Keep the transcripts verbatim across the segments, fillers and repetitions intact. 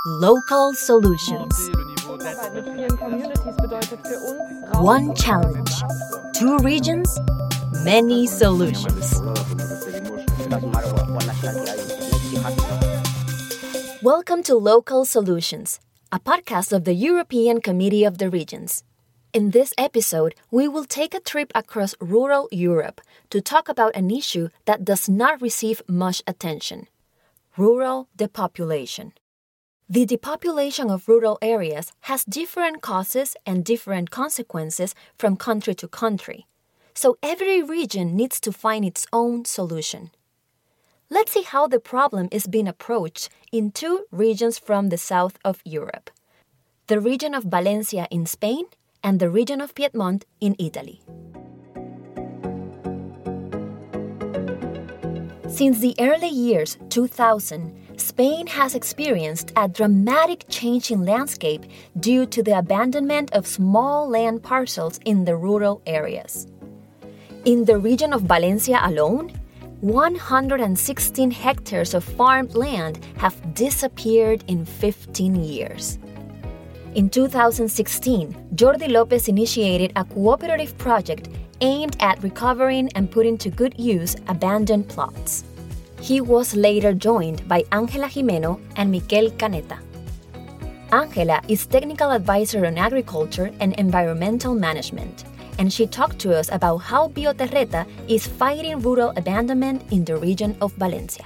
Local solutions. One challenge. Two regions. Many solutions. Welcome to Local Solutions, a podcast of the European Committee of the Regions. In this episode, we will take a trip across rural Europe to talk about an issue that does not receive much attention: rural depopulation. The depopulation of rural areas has different causes and different consequences from country to country, so every region needs to find its own solution. Let's see how the problem is being approached in two regions from the south of Europe: the region of Valencia in Spain and the region of Piedmont in Italy. Since the early years two thousand, Spain has experienced a dramatic change in landscape due to the abandonment of small land parcels in the rural areas. In the region of Valencia alone, one hundred sixteen hectares of farmed land have disappeared in fifteen years. In two thousand sixteen, Jordi López initiated a cooperative project aimed at recovering and putting to good use abandoned plots. He was later joined by Ángela Jimeno and Miquel Caneta. Ángela is technical advisor on agriculture and environmental management, and she talked to us about how Bioterreta is fighting rural abandonment in the region of Valencia.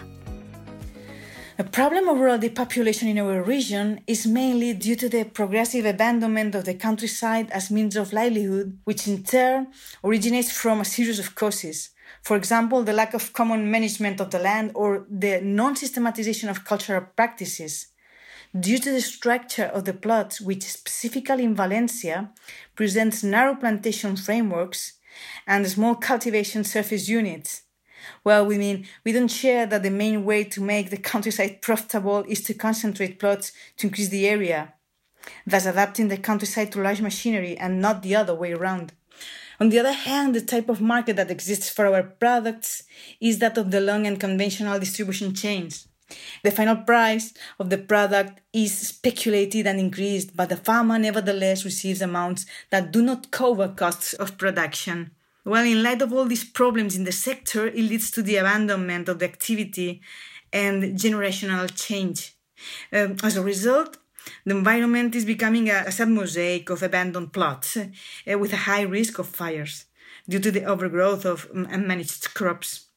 The problem of rural depopulation in our region is mainly due to the progressive abandonment of the countryside as means of livelihood, which in turn originates from a series of causes. For example, the lack of common management of the land or the non-systematization of cultural practices. Due to the structure of the plots, which specifically in Valencia presents narrow plantation frameworks and small cultivation surface units. Well, we mean, we don't share that the main way to make the countryside profitable is to concentrate plots to increase the area, thus adapting the countryside to large machinery and not the other way around. On the other hand, the type of market that exists for our products is that of the long and conventional distribution chains. The final price of the product is speculated and increased, but the farmer nevertheless receives amounts that do not cover costs of production. Well, in light of all these problems in the sector, it leads to the abandonment of the activity and generational change. Um, as a result, the environment is becoming a, a sad mosaic of abandoned plots uh, with a high risk of fires due to the overgrowth of unmanaged crops.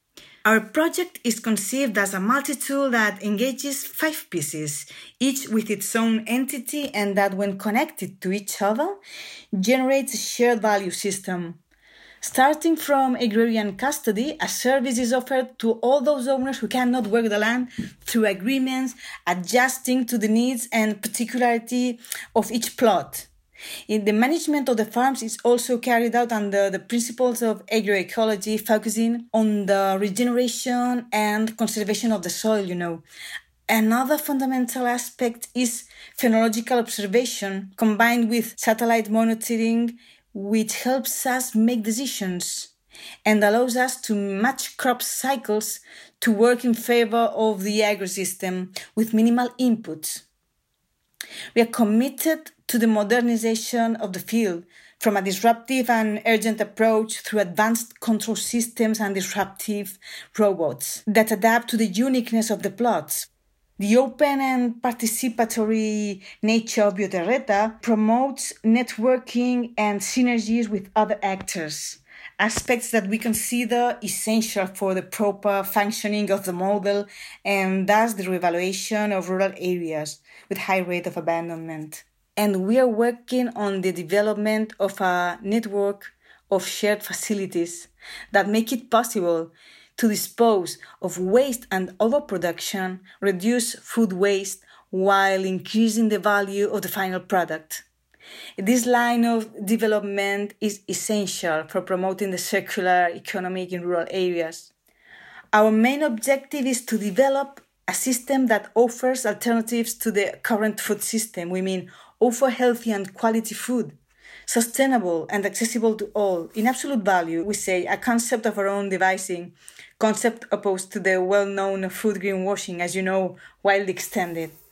Our project is conceived as a multi-tool that engages five pieces, each with its own entity, and that when connected to each other, generates a shared value system. Starting from agrarian custody, a service is offered to all those owners who cannot work the land through agreements, adjusting to the needs and particularity of each plot. In the management of the farms is also carried out under the principles of agroecology, focusing on the regeneration and conservation of the soil, you know. Another fundamental aspect is phenological observation combined with satellite monitoring, which helps us make decisions and allows us to match crop cycles to work in favor of the agrisystem with minimal input. We are committed to the modernization of the field, from a disruptive and urgent approach through advanced control systems and disruptive robots that adapt to the uniqueness of the plots. The open and participatory nature of Bioterreta promotes networking and synergies with other actors, aspects that we consider essential for the proper functioning of the model and thus the revaluation of rural areas with high rate of abandonment. And we are working on the development of a network of shared facilities that make it possible to dispose of waste and overproduction, reduce food waste, while increasing the value of the final product. This line of development is essential for promoting the circular economy in rural areas. Our main objective is to develop a system that offers alternatives to the current food system. We mean offer healthy and quality food, sustainable and accessible to all. In absolute value, we say a concept of our own devising, concept opposed to the well-known food greenwashing, as you know, widely extended.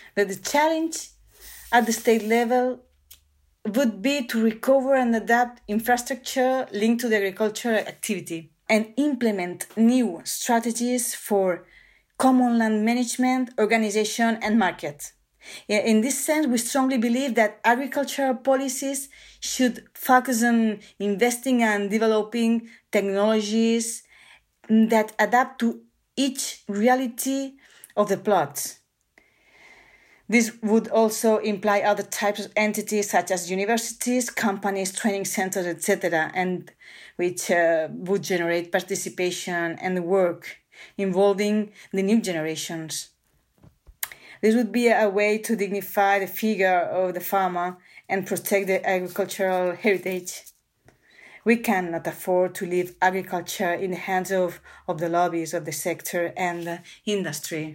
that the challenge at the state level would be to recover and adapt infrastructure linked to the agricultural activity and implement new strategies for common land management, organization, and market. In this sense, we strongly believe that agricultural policies should focus on investing and developing technologies that adapt to each reality of the plots. This would also imply other types of entities such as universities, companies, training centers, et cetera, and which uh, would generate participation and work involving the new generations. This would be a way to dignify the figure of the farmer and protect the agricultural heritage. We cannot afford to leave agriculture in the hands of, of the lobbies of the sector and the industry.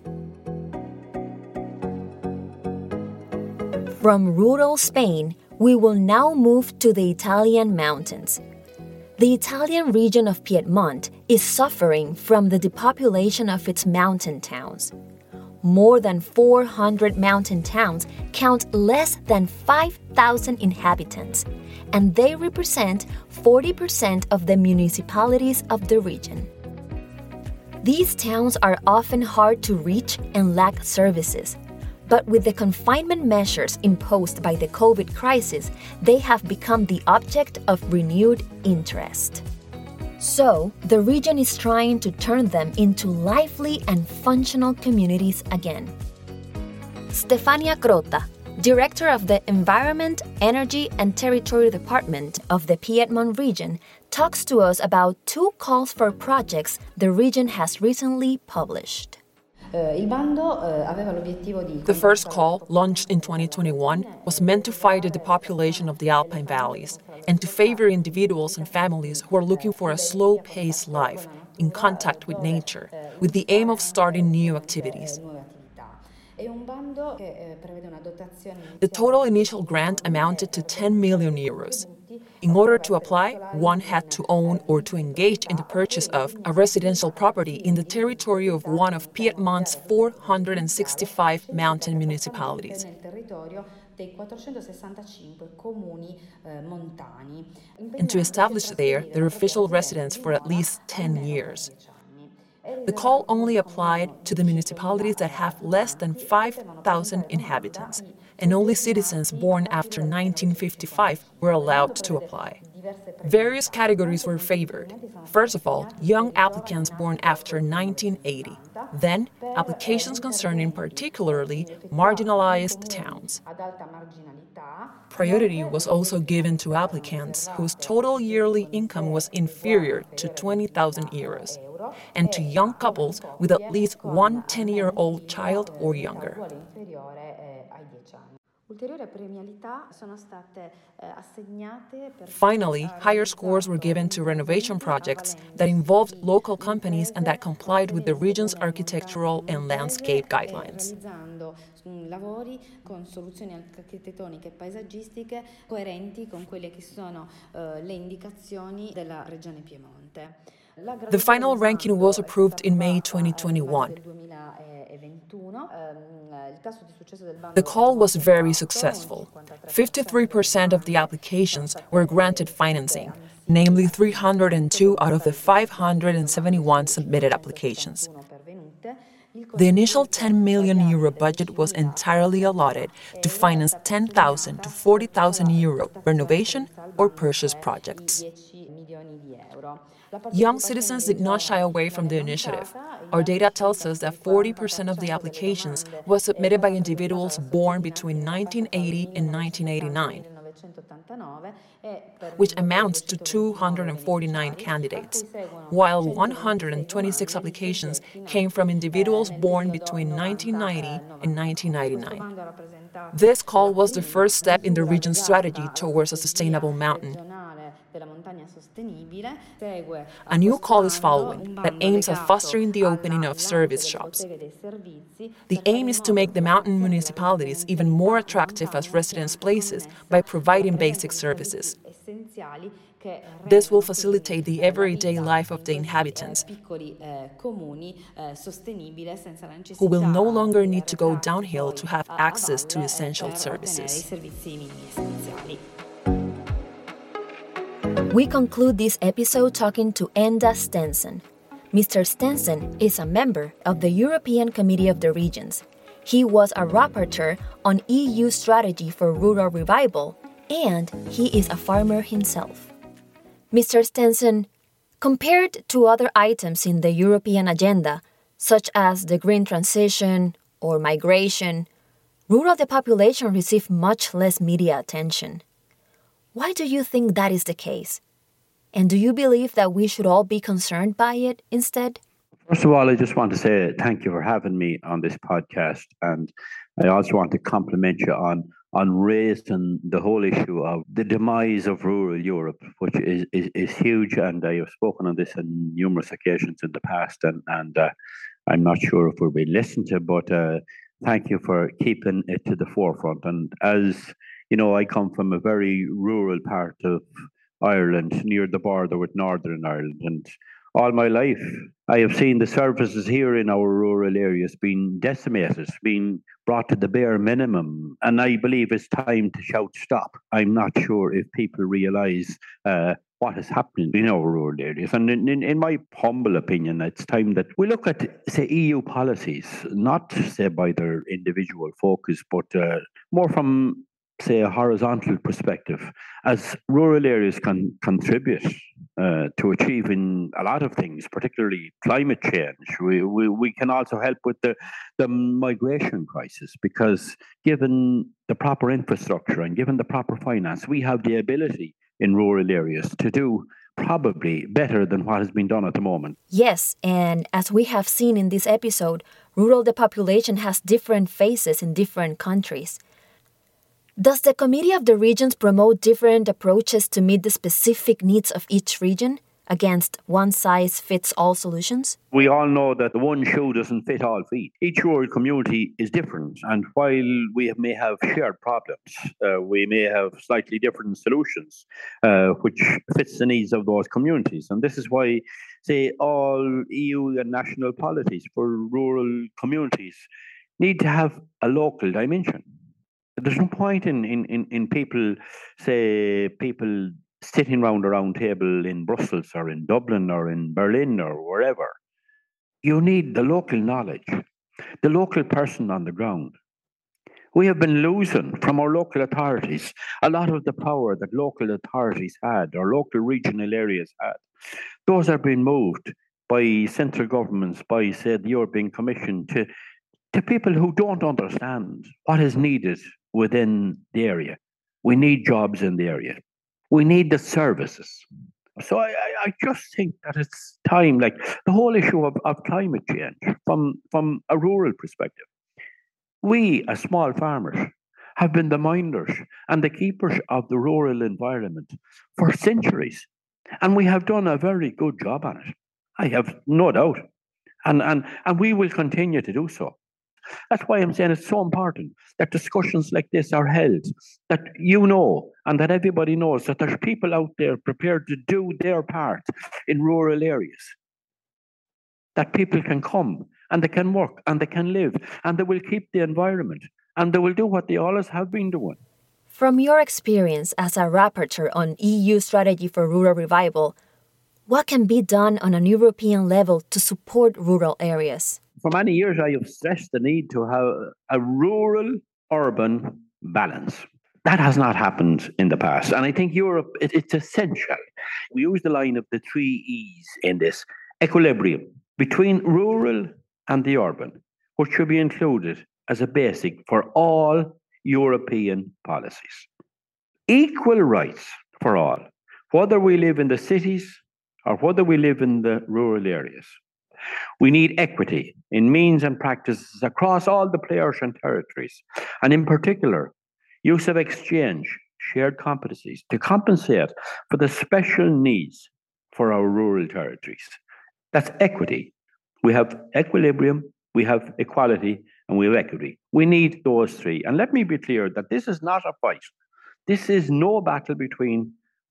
From rural Spain, we will now move to the Italian mountains. The Italian region of Piedmont is suffering from the depopulation of its mountain towns. More than four hundred mountain towns count less than five thousand inhabitants, and they represent forty percent of the municipalities of the region. These towns are often hard to reach and lack services, but with the confinement measures imposed by the COVID crisis, they have become the object of renewed interest. So, the region is trying to turn them into lively and functional communities again. Stefania Crota, Director of the Environment, Energy and Territory Department of the Piedmont region, talks to us about two calls for projects the region has recently published. The first call, launched in twenty twenty-one, was meant to fight the depopulation of the Alpine valleys and to favor individuals and families who are looking for a slow-paced life in contact with nature, with the aim of starting new activities. The total initial grant amounted to ten million euros. In order to apply, one had to own or to engage in the purchase of a residential property in the territory of one of Piedmont's four hundred sixty-five mountain municipalities. And to establish there their official residence for at least ten years. The call only applied to the municipalities that have less than five thousand inhabitants, and only citizens born after nineteen fifty-five were allowed to apply. Various categories were favored. First of all, young applicants born after nineteen eighty. Then, applications concerning particularly marginalized towns. Priority was also given to applicants whose total yearly income was inferior to twenty thousand euros, and to young couples with at least one ten-year-old child or younger. Finally, higher scores were given to renovation projects that involved local companies and that complied with the region's architectural and landscape guidelines. The final ranking was approved in May twenty twenty-one. The call was very successful. fifty-three percent of the applications were granted financing, namely three hundred two out of the five hundred seventy-one submitted applications. The initial ten million euro budget was entirely allotted to finance ten thousand to forty thousand euro renovation or purchase projects. Young citizens did not shy away from the initiative. Our data tells us that forty percent of the applications were submitted by individuals born between nineteen eighty and nineteen eighty-nine, which amounts to two hundred forty-nine candidates, while one hundred twenty-six applications came from individuals born between nineteen ninety and nineteen ninety-nine. This call was the first step in the region's strategy towards a sustainable mountain. A new call is following that aims at fostering the opening of service shops. The aim is to make the mountain municipalities even more attractive as residence places by providing basic services. This will facilitate the everyday life of the inhabitants, who will no longer need to go downhill to have access to essential services. We conclude this episode talking to Enda Stenson. Mister Stenson is a member of the European Committee of the Regions. He was a rapporteur on E U strategy for rural revival, and he is a farmer himself. Mister Stenson, compared to other items in the European agenda, such as the green transition or migration, rural depopulation receive much less media attention. Why do you think that is the case? And do you believe that we should all be concerned by it instead? First of all, I just want to say thank you for having me on this podcast. And I also want to compliment you on, on raising the whole issue of the demise of rural Europe, which is, is, is huge. And I have spoken on this on numerous occasions in the past. And, and uh, I'm not sure if we'll be listened to, but uh, thank you for keeping it to the forefront. And as you know, I come from a very rural part of Ireland, near the border with Northern Ireland. And all my life, I have seen the services here in our rural areas being decimated, being brought to the bare minimum. And I believe it's time to shout stop. I'm not sure if people realise uh, what is happening in our rural areas. And in, in, in my humble opinion, it's time that we look at, say, E U policies, not, say, by their individual focus, but uh, more from, say, a horizontal perspective, as rural areas can contribute uh, to achieving a lot of things, particularly climate change. We, we we can also help with the, the migration crisis, because given the proper infrastructure and given the proper finance, we have the ability in rural areas to do probably better than what has been done at the moment. Yes, and as we have seen in this episode, rural depopulation has different phases in different countries. Does the Committee of the Regions promote different approaches to meet the specific needs of each region against one-size-fits-all solutions? We all know that the one shoe doesn't fit all feet. Each rural community is different, and while we may have shared problems, uh, we may have slightly different solutions, uh, which fits the needs of those communities. And this is why, say, all E U and national policies for rural communities need to have a local dimension. There's no point in, in, in, in people, say, people sitting round a round table in Brussels or in Dublin or in Berlin or wherever. You need the local knowledge, the local person on the ground. We have been losing from our local authorities a lot of the power that local authorities had or local regional areas had. Those are being moved by central governments, by, say, the European Commission to, to people who don't understand what is needed within the area. We need jobs in the area. We need the services. So I, I just think that it's time, like the whole issue of, of climate change from, from a rural perspective. We, as small farmers, have been the minders and the keepers of the rural environment for centuries. And we have done a very good job on it. I have no doubt. And, and, and we will continue to do so. That's why I'm saying it's so important that discussions like this are held, that you know, and that everybody knows that there's people out there prepared to do their part in rural areas. That people can come and they can work and they can live and they will keep the environment and they will do what they always have been doing. From your experience as a rapporteur on E U strategy for rural revival, what can be done on an European level to support rural areas? For many years, I have stressed the need to have a rural-urban balance. That has not happened in the past. And I think Europe, it, it's essential. We use the line of the three E's in this equilibrium between rural and the urban, which should be included as a basic for all European policies. Equal rights for all, whether we live in the cities or whether we live in the rural areas. We need equity in means and practices across all the players and territories, and in particular, use of exchange, shared competencies to compensate for the special needs for our rural territories. That's equity. We have equilibrium, we have equality, and we have equity. We need those three. And let me be clear that this is not a fight. This is no battle between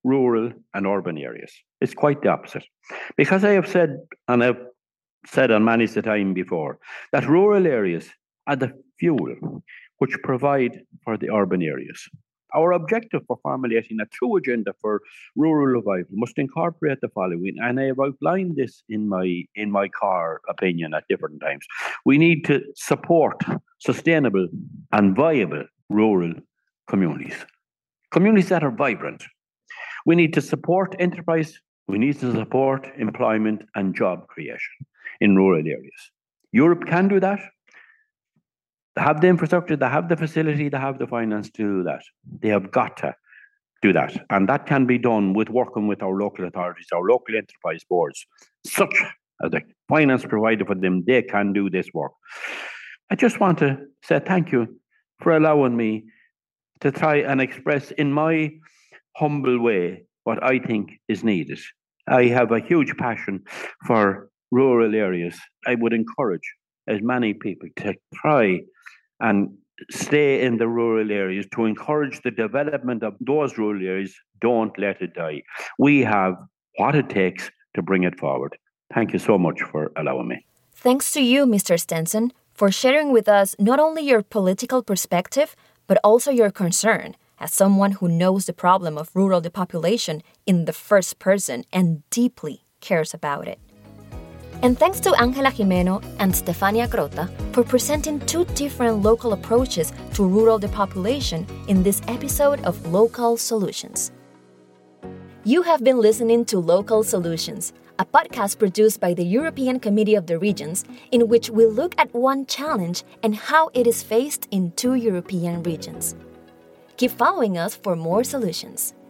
rural and urban areas. It's quite the opposite. Because I have said, and I've said on many a time before, that rural areas are the fuel which provide for the urban areas. Our objective for formulating a true agenda for rural revival must incorporate the following, and I have outlined this in my in my core opinion at different times. We need to support sustainable and viable rural communities, communities that are vibrant. We need to support enterprise. We need to support employment and job creation in rural areas. Europe can do that. They have the infrastructure, they have the facility, they have the finance to do that. They have got to do that. And that can be done with working with our local authorities, our local enterprise boards, such as a finance provider for them, they can do this work. I just want to say thank you for allowing me to try and express in my humble way what I think is needed. I have a huge passion for rural areas. I would encourage as many people to try and stay in the rural areas, to encourage the development of those rural areas. Don't let it die. We have what it takes to bring it forward. Thank you so much for allowing me. Thanks to you, Mister Stenson, for sharing with us not only your political perspective, but also your concern as someone who knows the problem of rural depopulation in the first person and deeply cares about it. And thanks to Ángela Jimeno and Stefania Crota for presenting two different local approaches to rural depopulation in this episode of Local Solutions. You have been listening to Local Solutions, a podcast produced by the European Committee of the Regions, in which we look at one challenge and how it is faced in two European regions. Keep following us for more solutions.